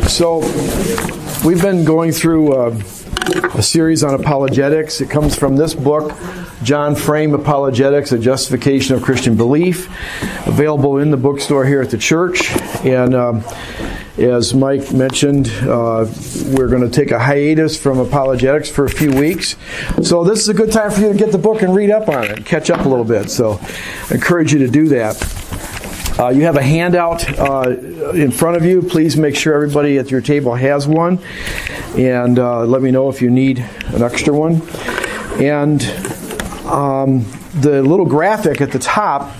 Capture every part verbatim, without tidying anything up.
So, we've been going through uh, a series on apologetics. It comes from this book, John Frame, Apologetics, A Justification of Christian Belief, available in the bookstore here at the church. And um, as Mike mentioned, uh, we're going to take a hiatus from apologetics for a few weeks. So this is a good time for you to get the book and read up on it, and catch up a little bit. So I encourage you to do that. Uh, you have a handout uh, in front of you. Please make sure everybody at your table has one. And uh, let me know if you need an extra one. And um, the little graphic at the top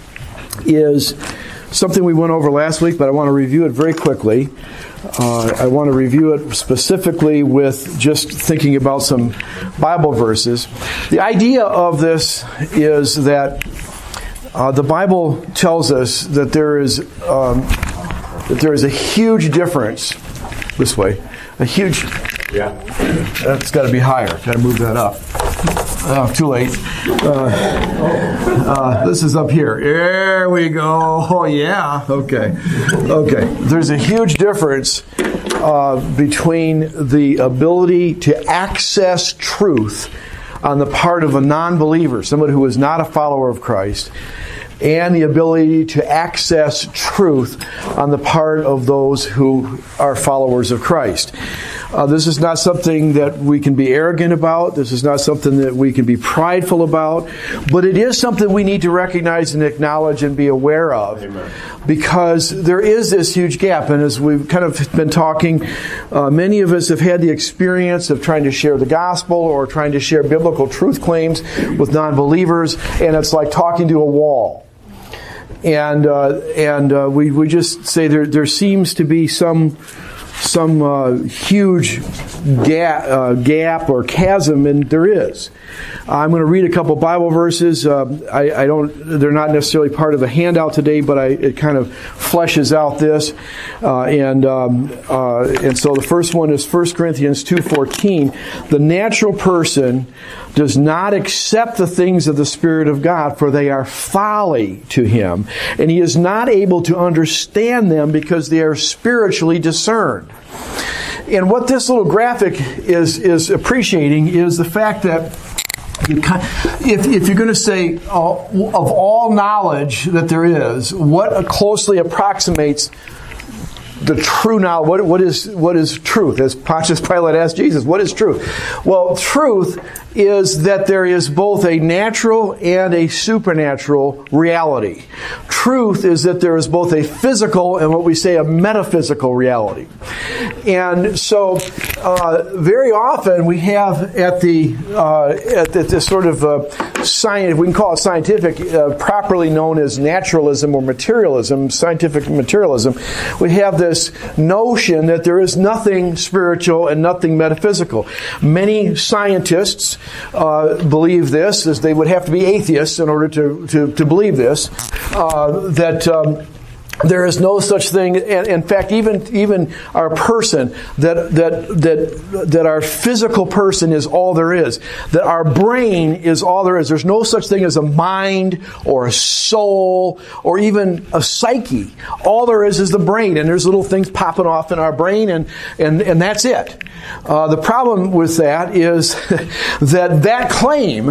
is something we went over last week, but I want to review it very quickly. Uh, I want to review it specifically with just thinking about some Bible verses. The idea of this is that Uh, the Bible tells us that there is um, that there is a huge difference. This way, a huge. Yeah. That's got to be higher. Got to move that up. Oh, too late. Uh, uh, this is up here. There we go. Oh yeah. Okay. Okay. There's a huge difference uh, between the ability to access truth on the part of a non-believer, somebody who is not a follower of Christ, and the ability to access truth on the part of those who are followers of Christ. Uh, this is not something that we can be arrogant about. This is not something that we can be prideful about. But it is something we need to recognize and acknowledge and be aware of. Amen. Because there is this huge gap. And as we've kind of been talking, uh, many of us have had the experience of trying to share the gospel or trying to share biblical truth claims with non-believers. And it's like talking to a wall. And uh, and uh, we, we just say there there seems to be some some uh, huge gap, uh, gap or chasm, and there is. I'm going to read a couple Bible verses. Uh, I, I don't; they're not necessarily part of the handout today, but I, it kind of fleshes out this. Uh, and um, uh, and so the first one is First Corinthians two fourteen. The natural person does not accept the things of the Spirit of God, for they are folly to him, and he is not able to understand them because they are spiritually discerned. And what this little graphic is is appreciating is the fact that you, if, if you're going to say uh, of all knowledge that there is, what closely approximates the true knowledge, what, what is what is truth? As Pontius Pilate asked Jesus, what is truth? Well, truth is that there is both a natural and a supernatural reality. Truth is that there is both a physical and what we say a metaphysical reality. And so, uh, very often we have at the uh, at, at this sort of uh, science, we can call it scientific, uh, properly known as naturalism or materialism, scientific materialism. We have this notion that there is nothing spiritual and nothing metaphysical. Many scientists uh, believe this, as they would have to be atheists in order to to, to believe this, uh, that. Um, There is no such thing, and in fact, even even our person, that that that that our physical person is all there is. That our brain is all there is. There's no such thing as a mind or a soul or even a psyche. All there is is the brain, and there's little things popping off in our brain, and and and that's it. Uh, the problem with that is that that claim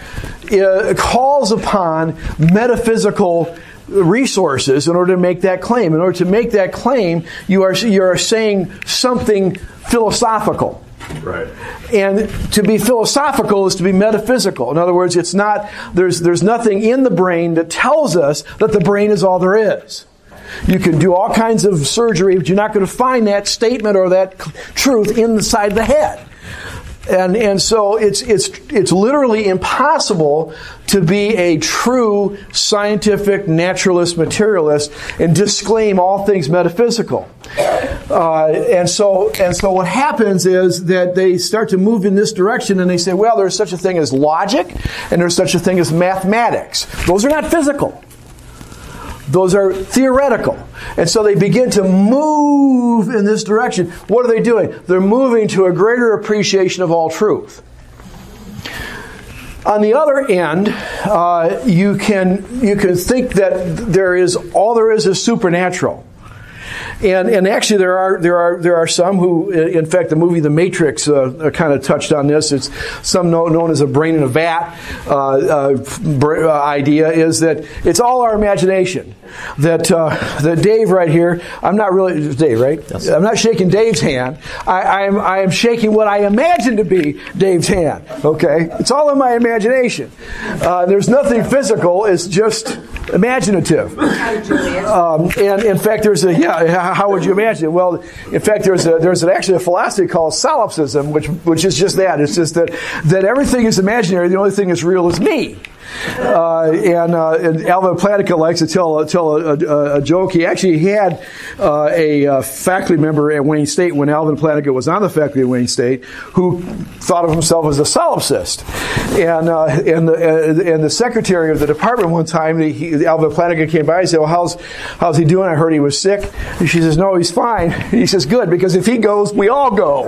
uh, calls upon metaphysical resources in order to make that claim. In order to make that claim, you are you are saying something philosophical. Right. And to be philosophical is to be metaphysical. In other words, it's not there's there's nothing in the brain that tells us that the brain is all there is. You can do all kinds of surgery, but you're not going to find that statement or that truth inside the head. And and so it's it's it's literally impossible to be a true scientific naturalist materialist and disclaim all things metaphysical. Uh, and so and so what happens is that they start to move in this direction, and they say, well, there's such a thing as logic, and there's such a thing as mathematics. Those are not physical. Those are theoretical. And so they begin to move in this direction. What are they doing? They're moving to a greater appreciation of all truth. On the other end, uh, you can you can think that there is all there is is supernatural. And and actually there are there are there are some who, in fact, the movie The Matrix uh, kind of touched on this. It's some known, known as a brain in a vat uh, uh, idea is that it's all our imagination. That uh, that Dave right here, I'm not really Dave, right? Yes. I'm not shaking Dave's hand. I, I am I am shaking what I imagine to be Dave's hand. Okay, it's all in my imagination. Uh, there's nothing physical. It's just imaginative. Um, and in fact, there's a yeah. How would you imagine it? Well, in fact, there's a there's an, actually a philosophy called solipsism, which which is just that. It's just that that everything is imaginary. The only thing that's real is me. Uh, and, uh, and Alvin Plantinga likes to tell tell a, a, a joke. He actually had uh, a uh, faculty member at Wayne State when Alvin Plantinga was on the faculty at Wayne State, who thought of himself as a solipsist. And uh, and the uh, and the secretary of the department one time, he, Alvin Plantinga came by and said, "Well, how's how's he doing? I heard he was sick." And she says, "No, he's fine." He says, "Good, because if he goes, we all go."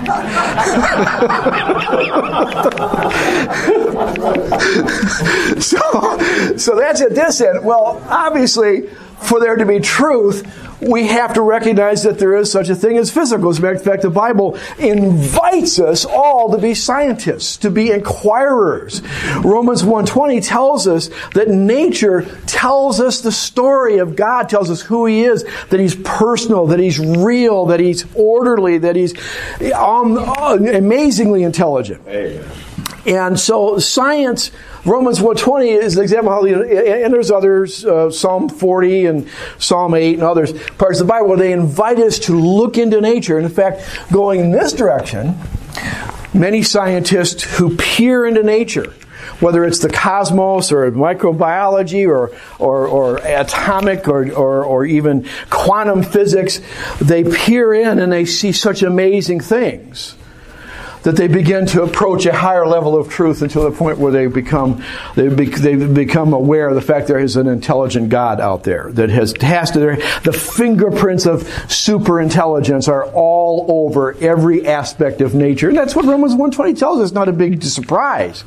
So, so that's at this end. Well, obviously, for there to be truth, we have to recognize that there is such a thing as physical. As a matter of fact, the Bible invites us all to be scientists, to be inquirers. Romans one twenty tells us that nature tells us the story of God, tells us who He is, that He's personal, that He's real, that He's orderly, that He's um, amazingly intelligent. Amen. And so science, Romans one twenty is an example of how, and there's others, uh, Psalm forty and Psalm eight and others, parts of the Bible where they invite us to look into nature. And in fact, going in this direction, many scientists who peer into nature, whether it's the cosmos or microbiology or or, or atomic or, or or even quantum physics, they peer in and they see such amazing things that they begin to approach a higher level of truth until the point where they become they be, they become aware of the fact there is an intelligent God out there that has has to the fingerprints of super intelligence are all over every aspect of nature, and that's what Romans one twenty tells us. Not a big surprise.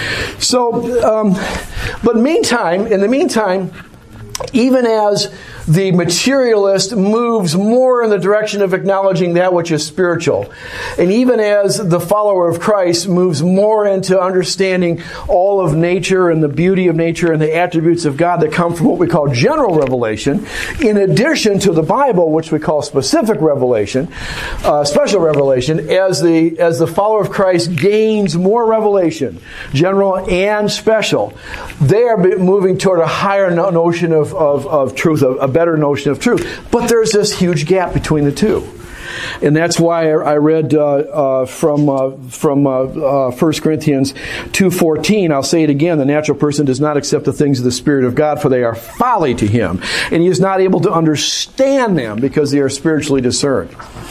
So, um, but meantime, in the meantime, even as the materialist moves more in the direction of acknowledging that which is spiritual, and even as the follower of Christ moves more into understanding all of nature and the beauty of nature and the attributes of God that come from what we call general revelation, in addition to the Bible, which we call specific revelation, uh, special revelation, as the as the follower of Christ gains more revelation, general and special, they are moving toward a higher notion of, of, of truth, a, a better notion of truth. But there's this huge gap between the two. And that's why I read uh, uh, from uh, from uh, uh, First Corinthians two fourteen. I'll say it again. The natural person does not accept the things of the Spirit of God, for they are folly to him. And he is not able to understand them because they are spiritually discerned.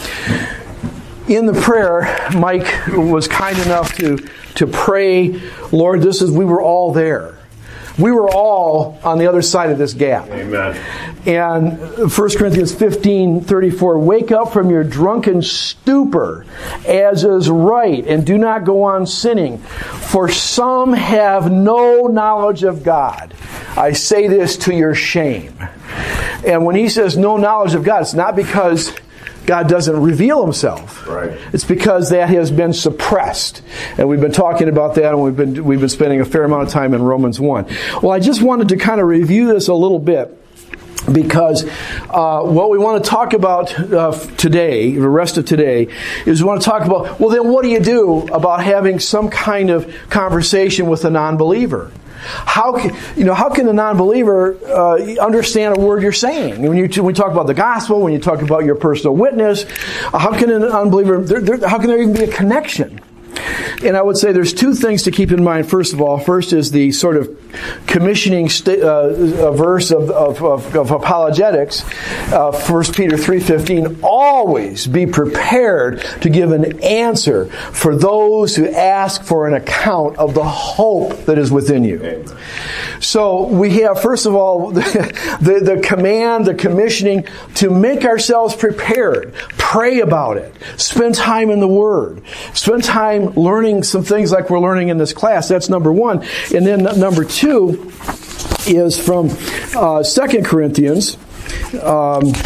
In the prayer, Mike was kind enough to, to pray, Lord, this is, we were all there. We were all on the other side of this gap. Amen. And First Corinthians fifteen thirty-four, wake up from your drunken stupor, as is right, and do not go on sinning. For some have no knowledge of God. I say this to your shame. And when he says no knowledge of God, it's not because God doesn't reveal Himself. Right. It's because that has been suppressed. And we've been talking about that, and we've been we've been spending a fair amount of time in Romans one. Well, I just wanted to kind of review this a little bit, because uh, what we want to talk about uh, today, the rest of today, is we want to talk about, well, then what do you do about having some kind of conversation with a non-believer? How can, you know, how can a non-believer uh, understand a word you're saying? When you when you talk about the gospel, when you talk about your personal witness, how can an unbeliever, there, there, how can there even be a connection? And I would say there's two things to keep in mind. First of all, first is the sort of commissioning st- uh, verse of, of, of, of apologetics, uh, First Peter three fifteen. Always be prepared to give an answer for those who ask for an account of the hope that is within you. So we have, first of all, the, the, the command, the commissioning to make ourselves prepared. Pray about it. Spend time in the Word. Spend time learning some things like we're learning in this class. That's number one. And then number two is from uh, Second Corinthians. Um,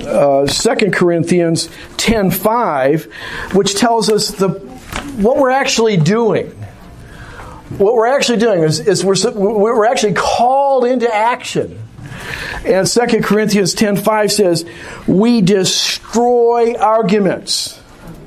uh, Second Corinthians ten five, which tells us the what we're actually doing. What we're actually doing is, is we're, we're actually called into action. And Second Corinthians ten five says, we destroy arguments.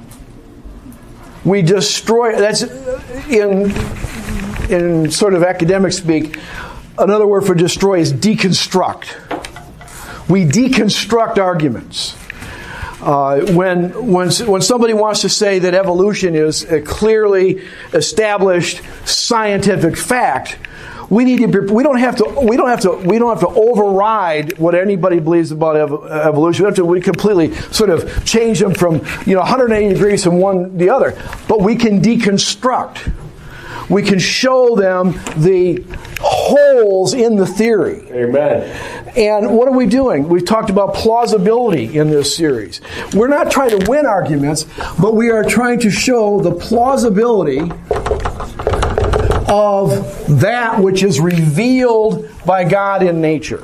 We destroy, that's in, in sort of academic speak, another word for destroy is deconstruct. We deconstruct arguments. Uh, when when when somebody wants to say that evolution is a clearly established scientific fact, we need to be, we don't have to we don't have to we don't have to override what anybody believes about ev- evolution. We have to we completely sort of change them from, you know, one hundred eighty degrees from one to the other. But we can deconstruct. We can show them the holes in the theory. Amen. And what are we doing? We've talked about plausibility in this series. We're not trying to win arguments, but we are trying to show the plausibility of that which is revealed by God in nature.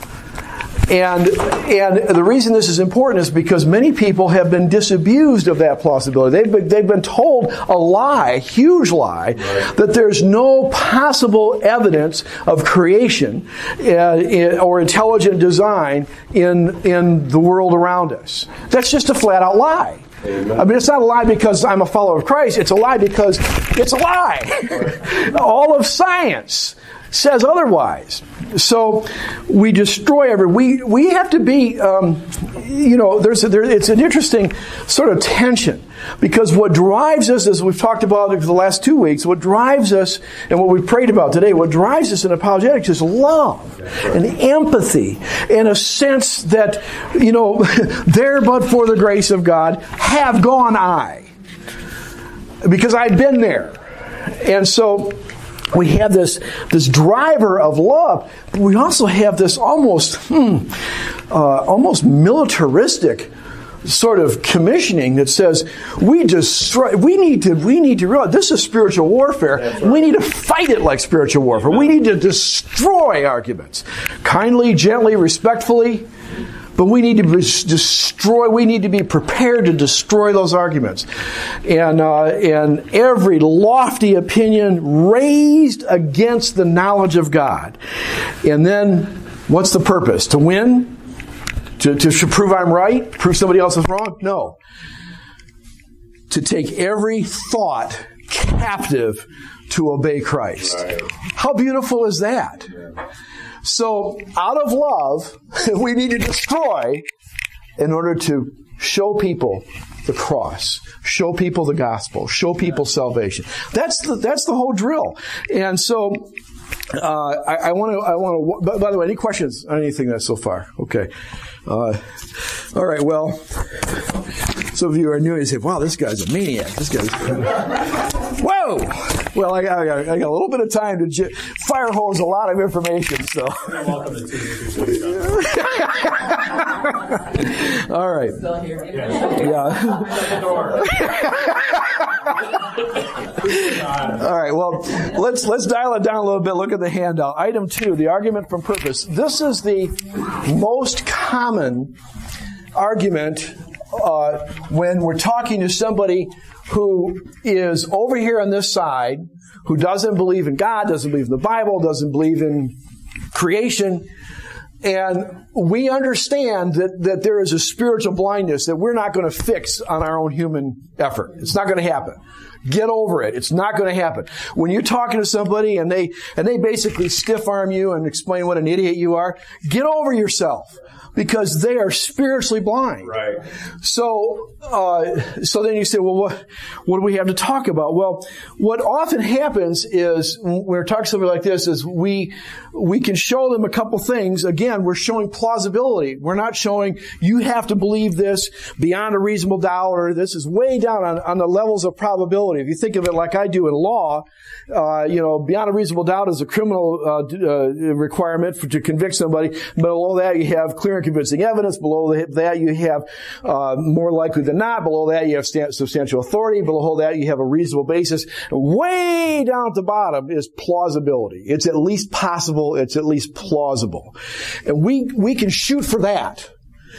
And and the reason this is important is because many people have been disabused of that plausibility. They've been, they've been told a lie, a huge lie, right, that there's no possible evidence of creation uh, in, or intelligent design in in the world around us. That's just a flat-out lie. Amen. I mean, it's not a lie because I'm a follower of Christ. It's a lie because it's a lie. All of science says otherwise. So we destroy every. We we have to be. Um, you know, there's a, there. It's an interesting sort of tension because what drives us, as we've talked about for the last two weeks, what drives us and what we prayed about today, what drives us in apologetics is love and empathy and a sense that, you know, there but for the grace of God have gone I, because I've been there, and so. We have this this driver of love, but we also have this almost hmm, uh, almost militaristic sort of commissioning that says we destroy. We need to we need to realize this is spiritual warfare. Right. We need to fight it like spiritual warfare. Amen. We need to destroy arguments, kindly, gently, respectfully. But we need to be destroy. We need to be prepared to destroy those arguments, and uh, and every lofty opinion raised against the knowledge of God. And then, what's the purpose? To win? To to prove I'm right? Prove somebody else is wrong? No. To take every thought captive to obey Christ. Right. How beautiful is that? Yeah. So, out of love, we need to destroy in order to show people the cross, show people the gospel, show people salvation. That's the that's the whole drill. And so, uh, I want to I want to. By, by the way, any questions on anything that's so far? Okay. Uh, all right. Well, some of you are new. You say, "Wow, this guy's a maniac. This guy's." Whoa! Well, I got, I got, I got a little bit of time to j- fire hose a lot of information, so. You're welcome to two. All right. Still here? Yeah. All right. Well, let's let's dial it down a little bit. Look at the handout. Item two: the argument from purpose. This is the most common argument uh, when we're talking to somebody who is over here on this side, who doesn't believe in God, doesn't believe in the Bible, doesn't believe in creation. And we understand that, that there is a spiritual blindness that we're not going to fix on our own human effort. It's not going to happen. Get over it. It's not going to happen. When you're talking to somebody and they and they basically stiff arm you and explain what an idiot you are, get over yourself. Because they are spiritually blind. Right. So, uh, so then you say, well, what, what do we have to talk about? Well, what often happens is when we're talking to somebody like this is we, we can show them a couple things. Again, we're showing plausibility. We're not showing you have to believe this beyond a reasonable doubt, or this is way down on, on the levels of probability. If you think of it like I do in law, uh, you know, beyond a reasonable doubt is a criminal, uh, uh requirement for, to convict somebody. Below that, you have clear and convincing evidence. Below that, you have uh, more likely than not. Below that, you have sta- substantial authority. Below that, you have a reasonable basis. Way down at the bottom is plausibility. It's at least possible. It's at least plausible. And we we can shoot for that.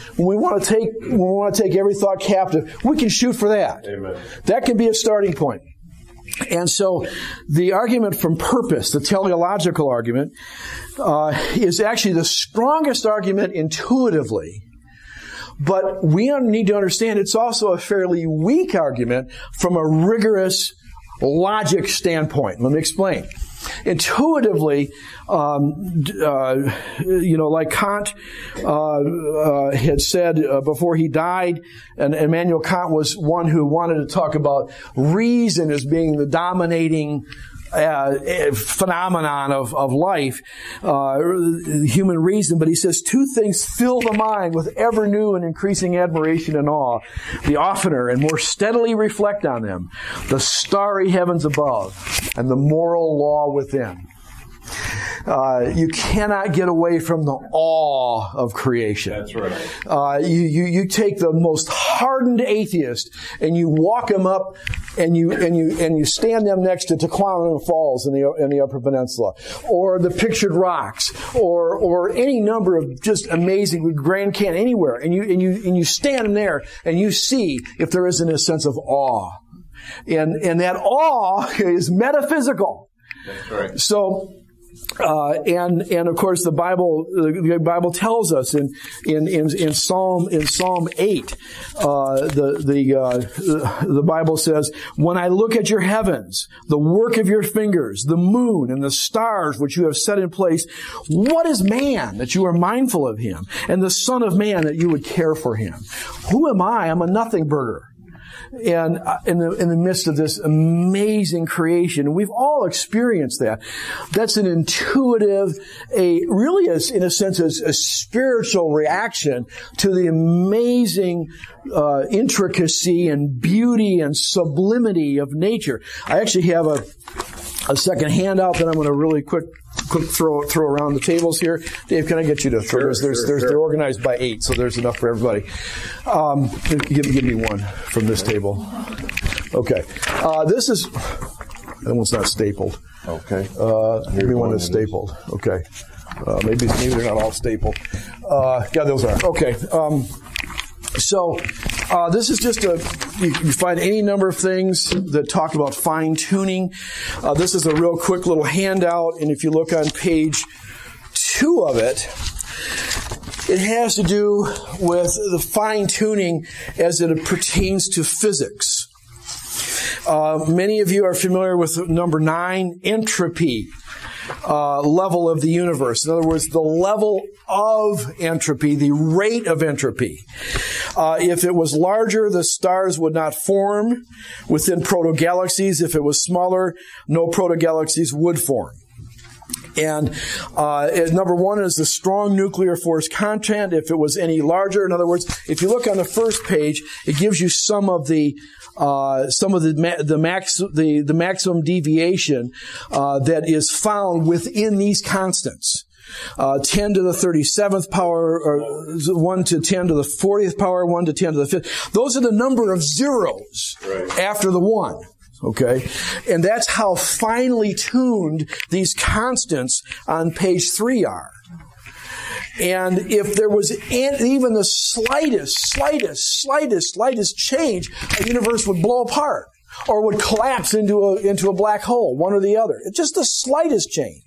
when we want to take when we want to take every thought captive, we can shoot for that. Amen. That can be a starting point. And so the argument from purpose, the teleological argument, uh, is actually the strongest argument intuitively. But we need to understand it's also a fairly weak argument from a rigorous logic standpoint. Let me explain. Intuitively, um, uh, you know, like Kant uh, uh, had said uh, before he died, and Immanuel Kant was one who wanted to talk about reason as being the dominating Uh, phenomenon of, of life, uh, human reason, but he says two things fill the mind with ever new and increasing admiration and awe. The oftener and more steadily reflect on them, the starry heavens above and the moral law within. Uh, you cannot get away from the awe of creation. That's right. Uh, you, you, you take the most hardened atheist and you walk them up and you, and you, and you stand them next to Tequila Falls in the, in the Upper Peninsula, or the Pictured Rocks, or, or any number of just amazing Grand Canyon, anywhere, and you, and you, and you stand them there and you see if there isn't a sense of awe. And, and that awe is metaphysical. That's right. So, Uh, and, and of course the Bible, the Bible tells us in, in, in, in Psalm, in Psalm eight, uh, the, the, uh, the Bible says, when I look at your heavens, the work of your fingers, the moon and the stars which you have set in place, what is man that you are mindful of him? And the son of man that you would care for him? Who am I? I'm a nothing burger. And in the, in the midst of this amazing creation, we've all experienced that. That's an intuitive, a really, a, in a sense, a, a spiritual reaction to the amazing uh, intricacy and beauty and sublimity of nature. I actually have a a second handout that I'm going to really quick, quick throw throw around the tables here. Dave, can I get you to throw? Sure, there's, there's, sure, there's, sure. They're organized by eight, so there's enough for everybody. Um, give, give me one from this table. Okay, uh, this is that one's not stapled. Okay. Uh, give me one that's stapled. Okay, uh, maybe maybe they're not all stapled. Uh, yeah, those are. Okay. Um, So, uh, this is just a, you can find any number of things that talk about fine-tuning. Uh, this is a real quick little handout, and if you look on page two of it, it has to do with the fine-tuning as it pertains to physics. Uh, many of you are familiar with number nine, entropy. Uh, level of the universe. In other words, the level of entropy, the rate of entropy. Uh, if it was larger, the stars would not form within protogalaxies. If it was smaller, no protogalaxies would form. And uh, number one is the strong nuclear force content. If it was any larger, in other words, if you look on the first page, it gives you some of the uh, some of the ma- the max the the maximum deviation uh, that is found within these constants. Uh, ten to the thirty-seventh power, or one to ten to the fortieth power, one to ten to the fifth. Those are the number of zeros right. after the one. Okay? And that's how finely tuned these constants on page three are. And if there was even the slightest, slightest, slightest, slightest change, a universe would blow apart or would collapse into a, into a black hole, one or the other. It's just the slightest change.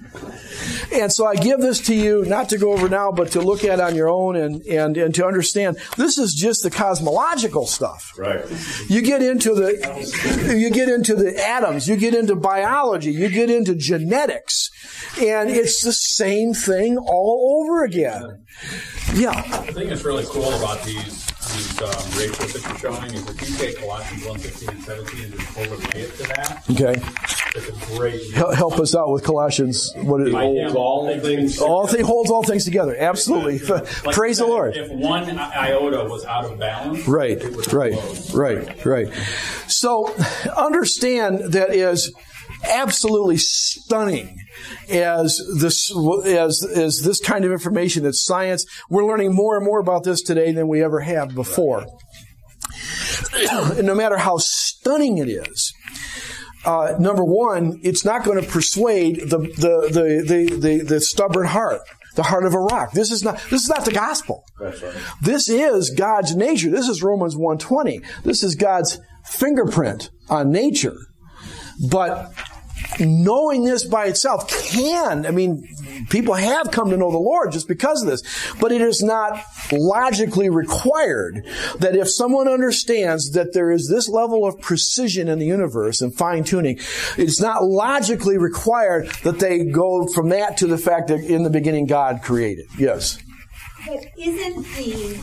And so I give this to you, not to go over now, but to look at on your own and, and, and to understand this is just the cosmological stuff. Right. You get into the, you get into the atoms, you get into biology, you get into genetics, and it's the same thing all over again. Yeah. The thing that's really cool about these these um, ratios that you're showing is if you take Colossians one, sixteen, and seventeen and just overlay it to that, Okay. it's a great... Hel- Help us out with Colossians. What is, Holds all things. all thing holds all things together. Absolutely. Like Praise the if- Lord. If one iota was out of balance, Right, it would right, explode. right, right. So understand that is absolutely stunning as this as as this kind of information that science, we're learning more and more about this today than we ever have before. And no matter how stunning it is, uh, number one, it's not going to persuade the the the the, the, the stubborn heart. the heart of a rock. This is not, this is not the gospel. That's right. This is God's nature. This is Romans one twenty. This is God's fingerprint on nature. But knowing this by itself can, I mean, people have come to know the Lord just because of this, but it is not logically required that if someone understands that there is this level of precision in the universe and fine-tuning, it's not logically required that they go from that to the fact that in the beginning God created. Yes? But isn't the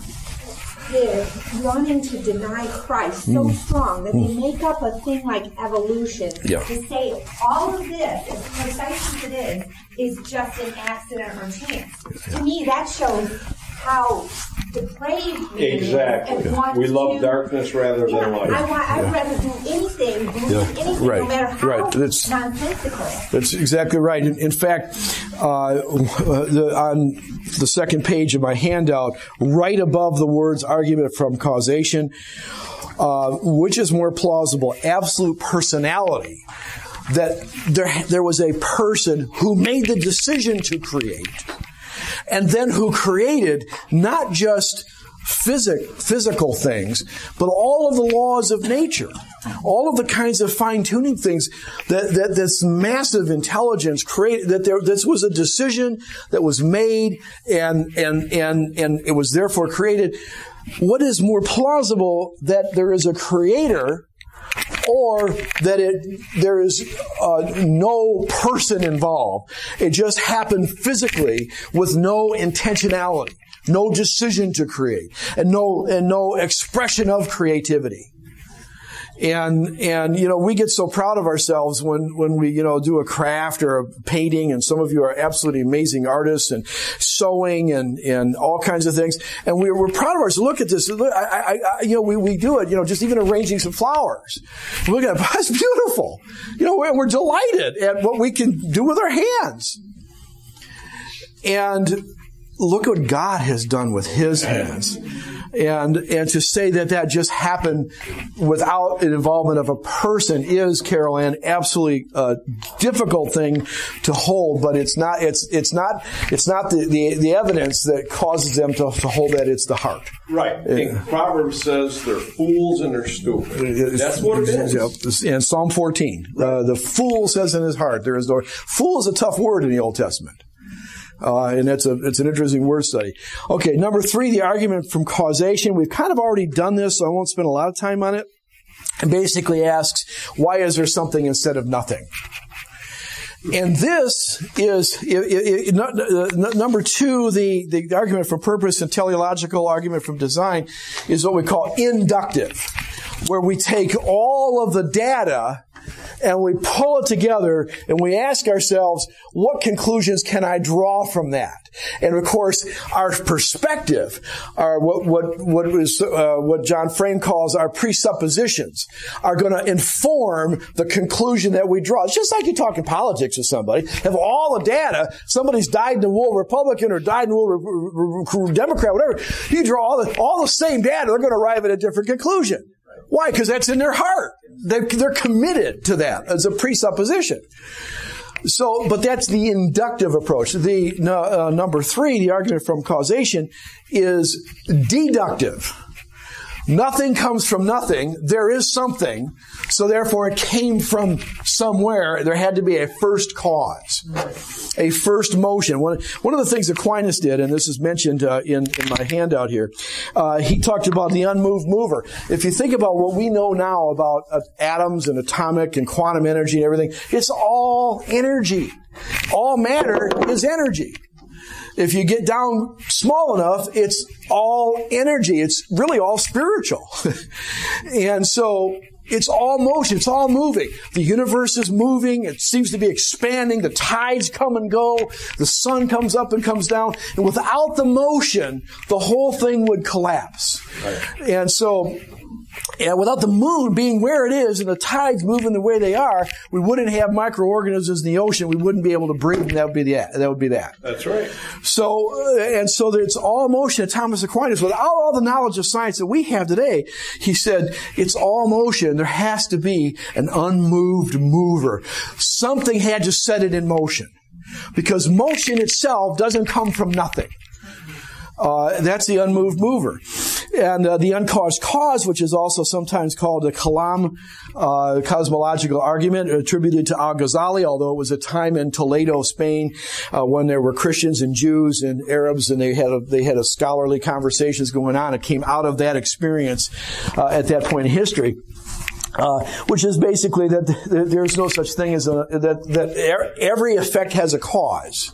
the wanting to deny Christ so strong that they make up a thing like evolution Yeah. to say all of this, as precise as it is, is just an accident or chance? To me, that shows how depraved we Exactly. is and want We love to, darkness rather yeah, than light. I want, I'd rather do anything, believe Yeah. anything, Right. no matter how Right. That's- nonsensical. That's exactly right. In, in fact, uh, the, on the second page of my handout, right above the words argument from causation, uh, which is more plausible, absolute personality, that there, there was a person who made the decision to create, and then who created not just physic, physical things, but all of the laws of nature, all of the kinds of fine-tuning things that, that this massive intelligence created, that there, this was a decision that was made and, and, and, and it was therefore created. What is more plausible, that there is a creator, or that it there is uh, no person involved? It just happened physically with no intentionality, no decision to create, and no and no expression of creativity. And, and, you know, we get so proud of ourselves when, when we, you know, do a craft or a painting, and some of you are absolutely amazing artists, and sewing and, and all kinds of things. And we're, we're proud of ourselves. Look at this. Look, I, I, I, you know, we, we do it, you know, just even arranging some flowers. Look at it. It's beautiful. You know, we're, we're delighted at what we can do with our hands. And look what God has done with His hands. And, and to say that that just happened without an involvement of a person is, Carol Ann, absolutely a difficult thing to hold, but it's not, it's, it's not, it's not the, the, the evidence that causes them to, to hold that. It's the heart. Right. Yeah. And Proverbs says they're fools and they're stupid. That's what it is. And Psalm fourteen, uh, the fool says in his heart, there is no, fool is a tough word in the Old Testament. Uh, and it's a, it's an interesting word study. Okay, number three, the argument from causation. We've kind of already done this, so I won't spend a lot of time on it. It basically asks, why is there something instead of nothing? And this is, it, it, it, uh, number two, the, the argument from purpose and teleological argument from design is what we call inductive, where we take all of the data and we pull it together and we ask ourselves, what conclusions can I draw from that? And of course, our perspective, our what what what is uh, what John Frame calls our presuppositions, are going to inform the conclusion that we draw. It's just like you talk in politics with somebody, have all the data. Somebody's died in the wool Republican or died in the wool Democrat, whatever. You draw all the all the same data. They're going to arrive at a different conclusion. Why? Because that's in their heart. They're, they're committed to that as a presupposition. So, but that's the inductive approach. The uh, number three, the argument from causation, is deductive. Nothing comes from nothing. There is something. So therefore it came from somewhere. There had to be a first cause, a first motion. One, one of the things Aquinas did, and this is mentioned uh, in, in my handout here, uh, he talked about the unmoved mover. If you think about what we know now about uh, atoms and atomic and quantum energy and everything, it's all energy. All matter is energy. If you get down small enough, it's all energy. It's really all spiritual. And so it's all motion. It's all moving. The universe is moving. It seems to be expanding. The tides come and go. The sun comes up and comes down. And without the motion, the whole thing would collapse. Right. And so, and without the moon being where it is and the tides moving the way they are, we wouldn't have microorganisms in the ocean. We wouldn't be able to breathe, and that would be that. That would be that. That's right. So, and so it's all motion. Thomas Aquinas, without all the knowledge of science that we have today, he said, it's all motion. There has to be an unmoved mover. Something had to set it in motion. because motion itself doesn't come from nothing. Uh, that's the unmoved mover. And uh, the uncaused cause, which is also sometimes called the Kalam uh, cosmological argument, attributed to Al-Ghazali, although it was a time in Toledo, Spain, uh, when there were Christians and Jews and Arabs, and they had a, they had a scholarly conversations going on. It came out of that experience uh, at that point in history. Uh, which is basically that th- there's no such thing as a, that, that er- every effect has a cause.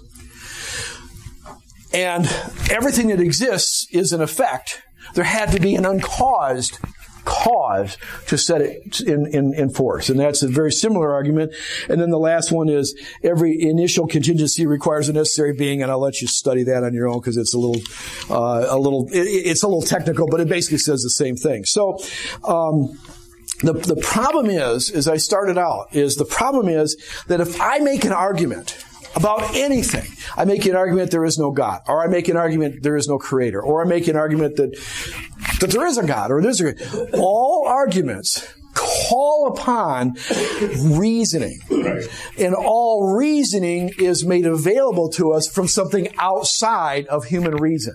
And everything that exists is an effect. There had to be an uncaused cause to set it in, in, in force. And that's a very similar argument. And then the last one is every initial contingency requires a necessary being, and I'll let you study that on your own because it's a little, uh, a little, it, it's a little technical, but it basically says the same thing. So, um, The, the problem is, as I started out, is the problem is that if I make an argument about anything, I make an argument there is no God, or I make an argument there is no creator, or I make an argument that, that there is a God, or there's a God. All arguments call upon reasoning. Right. And all reasoning is made available to us from something outside of human reason.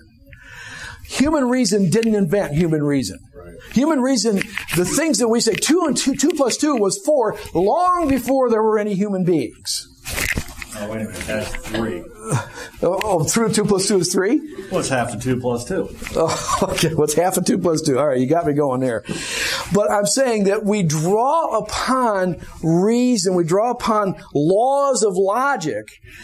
Human reason didn't invent human reason. Right. Human reason, the things that we say, two and two, two plus two was four, long before there were any human beings. Oh, wait a minute, that's three. Oh, oh two, two plus two is three? What's half of two plus two? Oh, okay, what's half of two plus two? All right, you got me going there. But I'm saying that we draw upon reason, we draw upon laws of logic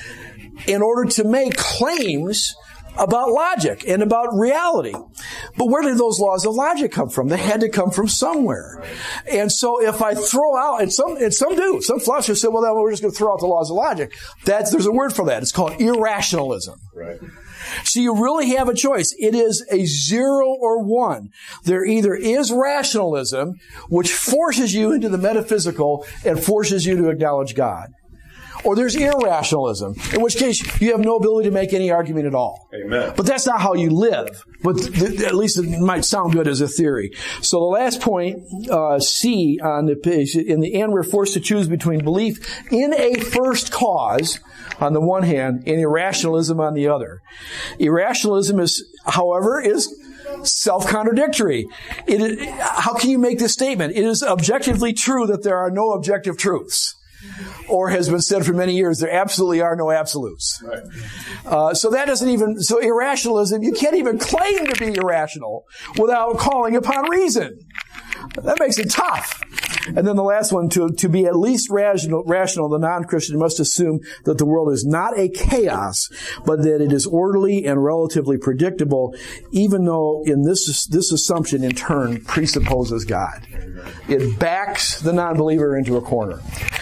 in order to make claims about logic and about reality. But where did those laws of logic come from? They had to come from somewhere. And so if I throw out, and some, and some do, some philosophers say, well, then we're just going to throw out the laws of logic. That's, there's a word for that. It's called irrationalism. Right. So you really have a choice. It is a zero or one. There either is rationalism, which forces you into the metaphysical and forces you to acknowledge God. Or there's irrationalism, in which case you have no ability to make any argument at all. Amen. But that's not how you live. But th- at least it might sound good as a theory. So the last point, uh, C on the page, in the end we're forced to choose between belief in a first cause on the one hand and irrationalism on the other. Irrationalism is, however, is self-contradictory. It is, how can you make this statement? It is objectively true that there are no objective truths. Or has been said for many years, there absolutely are no absolutes. Right. Uh, so that doesn't even, so irrationalism, you can't even claim to be irrational without calling upon reason. That makes it tough. And then the last one, to, to be at least rational, rational, the non-Christian must assume that the world is not a chaos, but that it is orderly and relatively predictable, even though in this, this assumption in turn presupposes God. It backs the non-believer into a corner.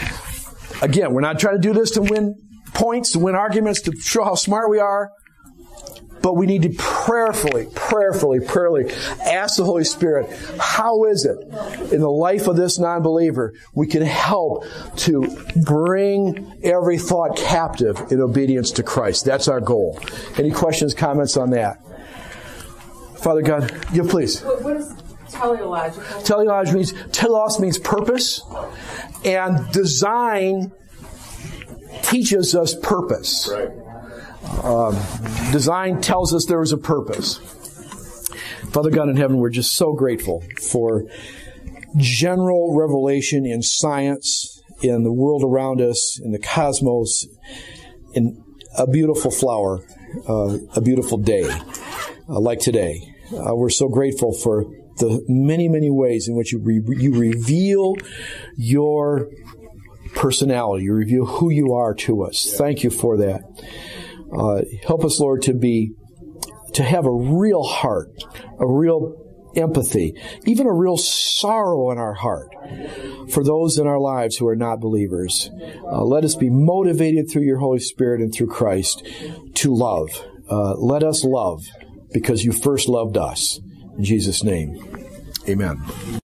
Again, we're not trying to do this to win points, to win arguments, to show how smart we are. But we need to prayerfully, prayerfully, prayerfully ask the Holy Spirit, how is it in the life of this non-believer we can help to bring every thought captive in obedience to Christ? That's our goal. Any questions, comments on that? Father God, yeah, please. What is teleological? Teleological means, telos means purpose, and design teaches us purpose. Right. Um, design tells us there is a purpose. Father God in heaven, we're just so grateful for general revelation in science, in the world around us, in the cosmos, in a beautiful flower, uh, a beautiful day, uh, like today. Uh, we're so grateful for the many, many ways in which you re- you reveal your personality, you reveal who you are to us. Thank you for that. Uh, help us, Lord, to be, to have a real heart, a real empathy, even a real sorrow in our heart for those in our lives who are not believers. Uh, let us be motivated through your Holy Spirit and through Christ to love. Uh, let us love because you first loved us. In Jesus' name, amen.